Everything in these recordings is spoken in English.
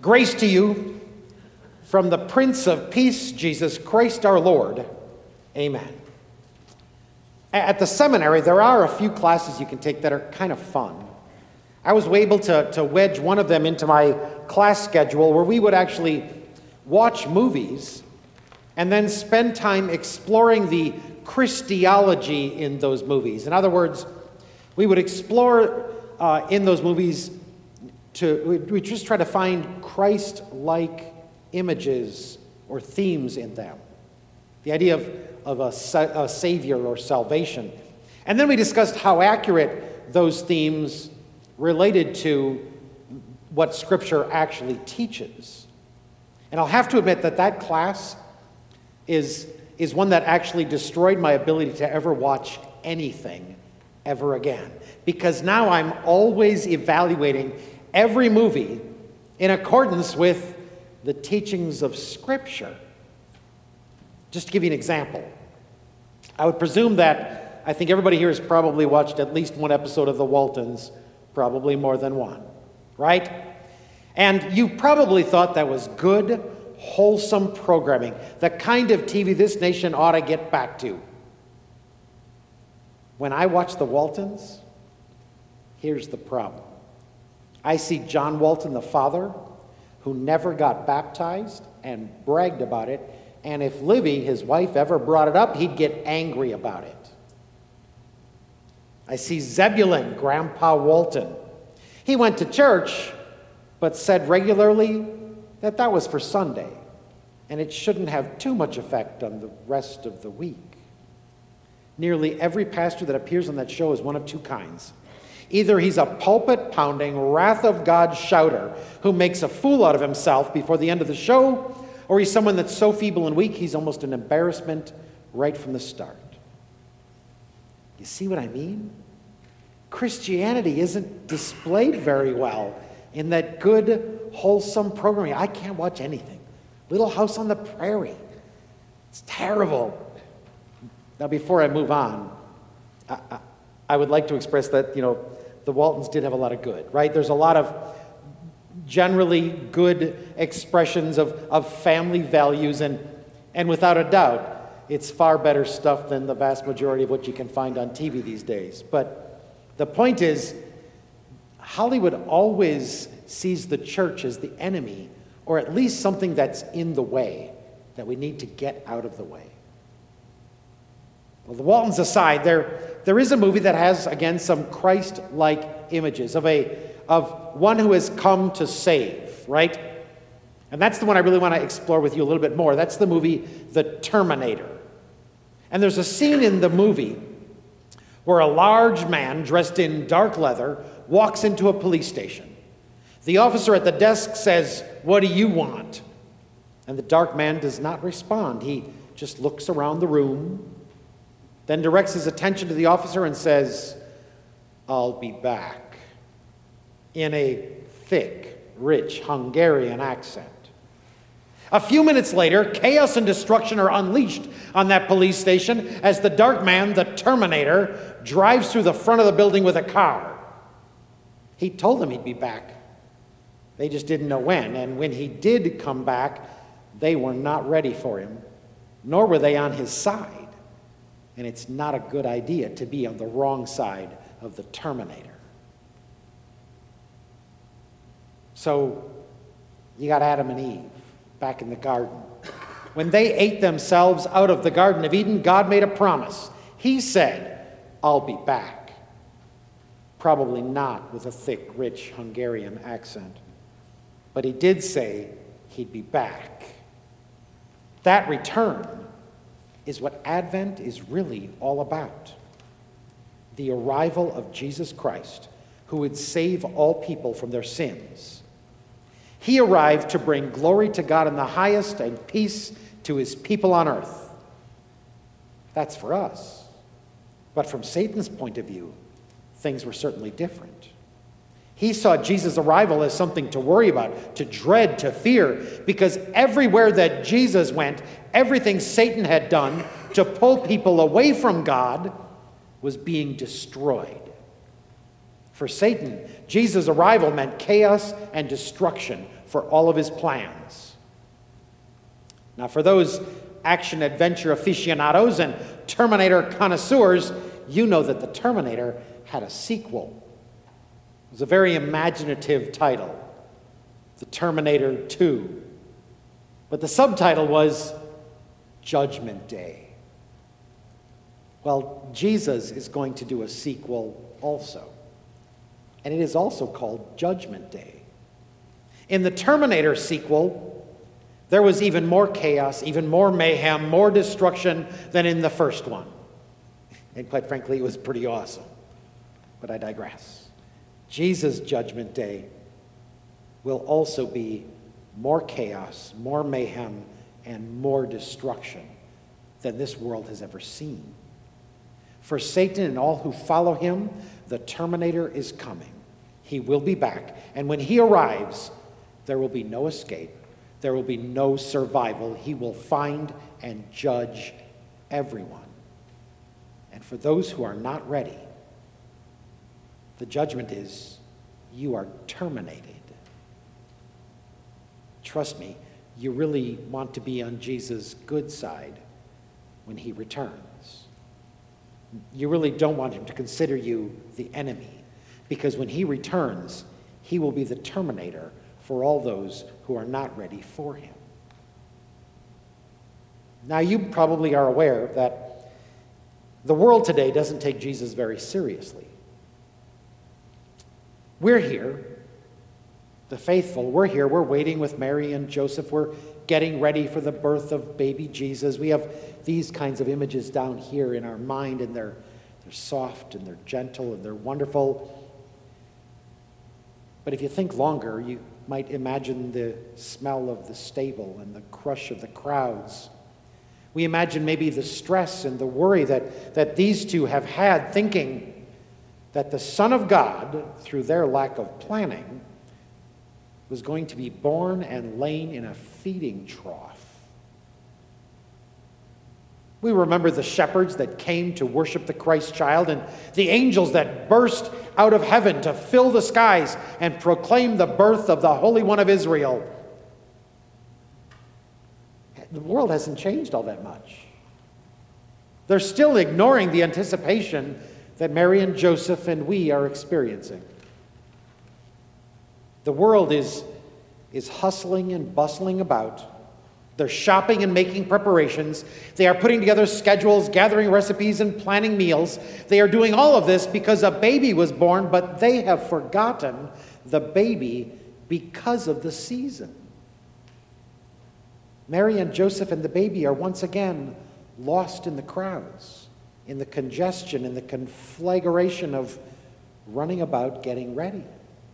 Grace to you from the Prince of Peace, Jesus Christ our Lord. Amen. At the seminary, there are a few classes you can take that are kind of fun. I was able to wedge one of them into my class schedule where we would actually watch movies and then spend time exploring the Christology in those movies. In other words, we would explore in those movies we just try to find Christ-like images or themes in them. The idea of a savior or salvation. And then we discussed how accurate those themes related to what Scripture actually teaches. And I'll have to admit that class is one that actually destroyed my ability to ever watch anything ever again. Because now I'm always evaluating every movie in accordance with the teachings of Scripture. Just to give you an example, I would presume that I think everybody here has probably watched at least one episode of The Waltons, probably more than one, right? And you probably thought that was good, wholesome programming, the kind of TV this nation ought to get back to. When I watch The Waltons, here's the problem. I see John Walton, the father, who never got baptized and bragged about it, and if Livy, his wife, ever brought it up, he'd get angry about it. I see Zebulon, Grandpa Walton. He went to church, but said regularly that was for Sunday, and it shouldn't have too much effect on the rest of the week. Nearly every pastor that appears on that show is one of two kinds. Either he's a pulpit-pounding, wrath of God shouter who makes a fool out of himself before the end of the show, or he's someone that's so feeble and weak he's almost an embarrassment right from the start. You see what I mean? Christianity isn't displayed very well in that good, wholesome programming. I can't watch anything. Little House on the Prairie. It's terrible. Now, before I move on, I would like to express that, the Waltons did have a lot of good, right? There's a lot of generally good expressions of family values, and without a doubt, it's far better stuff than the vast majority of what you can find on TV these days. But the point is, Hollywood always sees the church as the enemy, or at least something that's in the way, that we need to get out of the way. Well, the Waltons aside, there is a movie that has, again, some Christ-like images of one who has come to save, right? And that's the one I really want to explore with you a little bit more. That's the movie The Terminator. And there's a scene in the movie where a large man dressed in dark leather walks into a police station. The officer at the desk says, "What do you want?" And the dark man does not respond. He just looks around the room, then directs his attention to the officer and says, "I'll be back," in a thick, rich Hungarian accent. A few minutes later, chaos and destruction are unleashed on that police station as the dark man, the Terminator, drives through the front of the building with a car. He told them he'd be back. They just didn't know when. And when he did come back, they were not ready for him, nor were they on his side. And it's not a good idea to be on the wrong side of the Terminator. So you got Adam and Eve back in the garden. When they ate themselves out of the Garden of Eden, God made a promise. He said, "I'll be back." Probably not with a thick, rich Hungarian accent. But he did say he'd be back. That return is what Advent is really all about. The arrival of Jesus Christ, who would save all people from their sins. He arrived to bring glory to God in the highest and peace to his people on earth. That's for us. But from Satan's point of view, things were certainly different. He saw Jesus' arrival as something to worry about, to dread, to fear, because everywhere that Jesus went, everything Satan had done to pull people away from God was being destroyed. For Satan, Jesus' arrival meant chaos and destruction for all of his plans. Now, for those action-adventure aficionados and Terminator connoisseurs, you know that the Terminator had a sequel. It was a very imaginative title, The Terminator 2. But the subtitle was Judgment Day. Well, Jesus is going to do a sequel also. And it is also called Judgment Day. In the Terminator sequel, there was even more chaos, even more mayhem, more destruction than in the first one. And quite frankly, it was pretty awesome. But I digress. Jesus' Judgment Day will also be more chaos, more mayhem, and more destruction than this world has ever seen. For Satan and all who follow him, the Terminator is coming. He will be back. And when he arrives, there will be no escape. There will be no survival. He will find and judge everyone. And for those who are not ready, the judgment is, you are terminated. Trust me, you really want to be on Jesus' good side when he returns. You really don't want him to consider you the enemy, because when he returns, he will be the terminator for all those who are not ready for him. Now, you probably are aware that the world today doesn't take Jesus very seriously. We're here, the faithful, we're here, we're waiting with Mary and Joseph, we're getting ready for the birth of baby Jesus. We have these kinds of images down here in our mind, and they're soft and they're gentle and they're wonderful. But if you think longer, you might imagine the smell of the stable and the crush of the crowds. We imagine maybe the stress and the worry that these two have had, thinking that the Son of God, through their lack of planning, was going to be born and lain in a feeding trough. We remember the shepherds that came to worship the Christ child and the angels that burst out of heaven to fill the skies and proclaim the birth of the Holy One of Israel. The world hasn't changed all that much. They're still ignoring the anticipation that Mary and Joseph and we are experiencing. The world is hustling and bustling about. They're shopping and making preparations. They are putting together schedules, gathering recipes, and planning meals. They are doing all of this because a baby was born, but they have forgotten the baby because of the season. Mary and Joseph and the baby are once again lost in the crowds, in the congestion, in the conflagration of running about getting ready.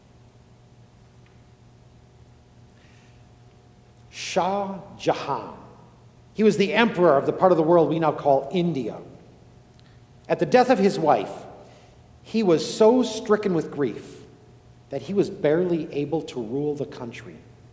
Shah Jahan. He was the emperor of the part of the world we now call India. At the death of his wife, he was so stricken with grief that he was barely able to rule the country.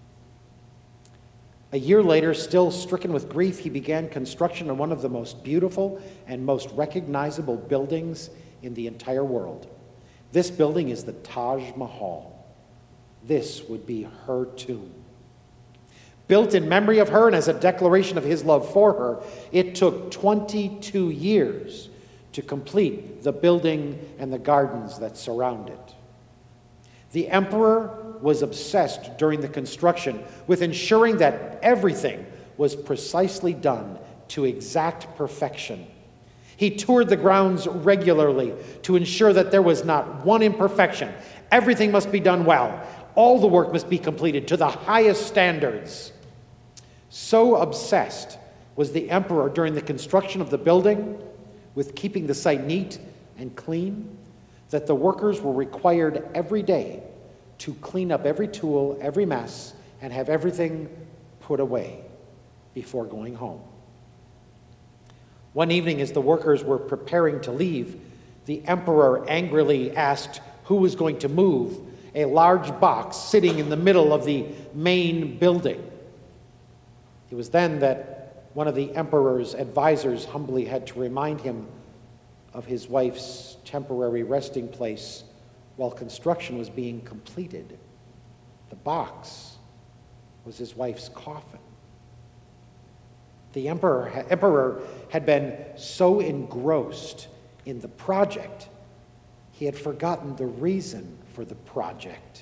A year later, still stricken with grief, he began construction on one of the most beautiful and most recognizable buildings in the entire world. This building is the Taj Mahal. This would be her tomb. Built in memory of her and as a declaration of his love for her, it took 22 years to complete the building and the gardens that surround it. The emperor was obsessed during the construction with ensuring that everything was precisely done to exact perfection. He toured the grounds regularly to ensure that there was not one imperfection. Everything must be done well. All the work must be completed to the highest standards. So obsessed was the emperor during the construction of the building with keeping the site neat and clean that the workers were required every day to clean up every tool, every mess, and have everything put away before going home. One evening, as the workers were preparing to leave, the emperor angrily asked who was going to move a large box sitting in the middle of the main building. It was then that one of the emperor's advisors humbly had to remind him of his wife's temporary resting place while construction was being completed. The box was his wife's coffin. The emperor had been so engrossed in the project, he had forgotten the reason for the project.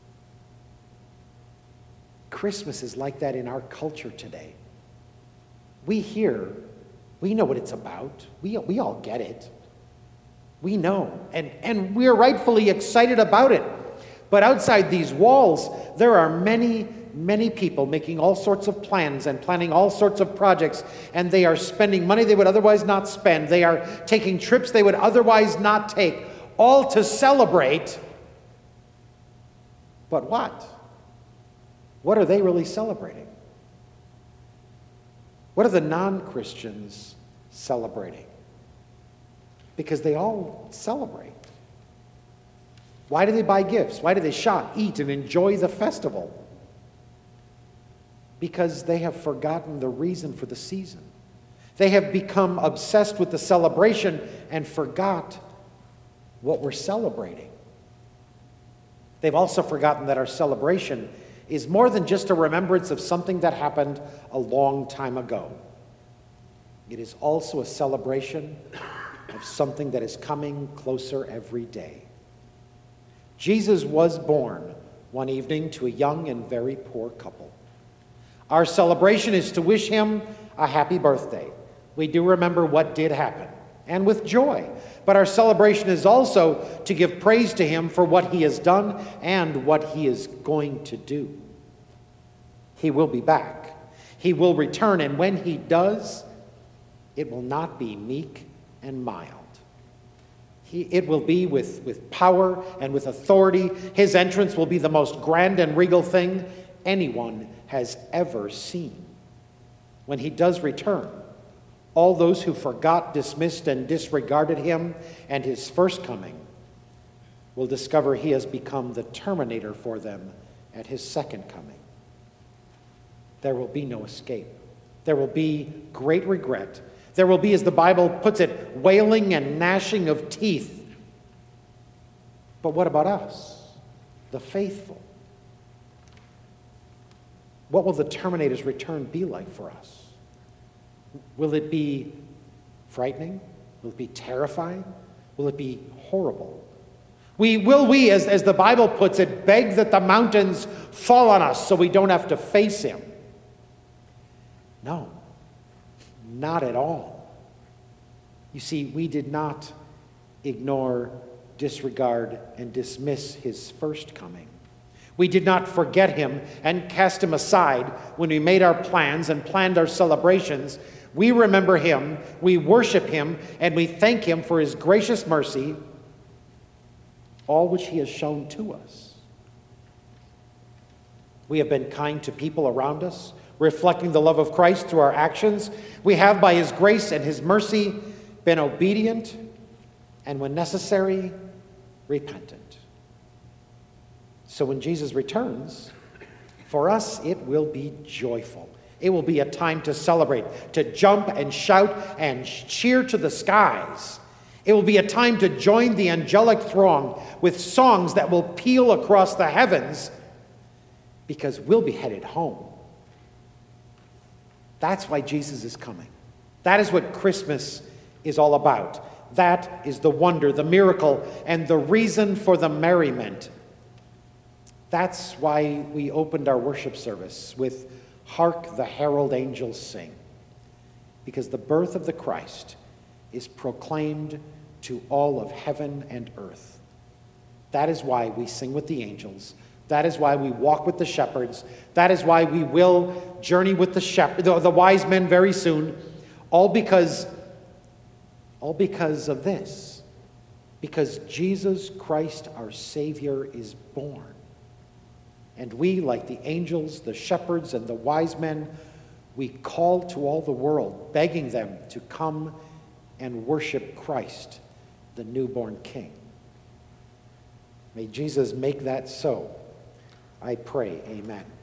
Christmas is like that in our culture today. We know what it's about. We all get it. We know, and we're rightfully excited about it. But outside these walls, there are many, many people making all sorts of plans and planning all sorts of projects, and they are spending money they would otherwise not spend. They are taking trips they would otherwise not take, all to celebrate. But what? What are they really celebrating? What are the non-Christians celebrating? Because they all celebrate. Why do they buy gifts? Why do they shop, eat, and enjoy the festival? Because they have forgotten the reason for the season. They have become obsessed with the celebration and forgot what we're celebrating. They've also forgotten that our celebration is more than just a remembrance of something that happened a long time ago. It is also a celebration of something that is coming closer every day. Jesus was born one evening to a young and very poor couple. Our celebration is to wish him a happy birthday. We do remember what did happen, and with joy. But our celebration is also to give praise to him for what he has done and what he is going to do. He will be back. He will return, and when he does, it will not be meek and mild. It will be with power and with authority. His entrance will be the most grand and regal thing anyone has ever seen. When he does return, all those who forgot, dismissed, and disregarded him and his first coming will discover he has become the terminator for them at his second coming. There will be no escape. There will be great regret. There will be, as the Bible puts it, wailing and gnashing of teeth. But what about us, the faithful? What will the Terminator's return be like for us? Will it be frightening? Will it be terrifying? Will it be horrible? Will we, as the Bible puts it, beg that the mountains fall on us so we don't have to face him? No. Not at all. You see, we did not ignore, disregard, and dismiss his first coming. We did not forget him and cast him aside when we made our plans and planned our celebrations. We remember him, we worship him, and we thank him for his gracious mercy, all which he has shown to us. We have been kind to people around us, reflecting the love of Christ through our actions. We have, by his grace and his mercy, been obedient, and when necessary, repentant. So when Jesus returns, for us it will be joyful. It will be a time to celebrate, to jump and shout and cheer to the skies. It will be a time to join the angelic throng with songs that will peal across the heavens, because we'll be headed home. That's why Jesus is coming. That is what Christmas is all about. That is the wonder, the miracle, and the reason for the merriment. That's why we opened our worship service with "Hark the Herald Angels Sing," because the birth of the Christ is proclaimed to all of heaven and earth. That is why we sing with the angels. That is why we walk with the shepherds. That is why we will journey with the wise men very soon. All because of this. Because Jesus Christ, our Savior, is born. And we, like the angels, the shepherds, and the wise men, we call to all the world, begging them to come and worship Christ, the newborn King. May Jesus make that so. I pray, amen.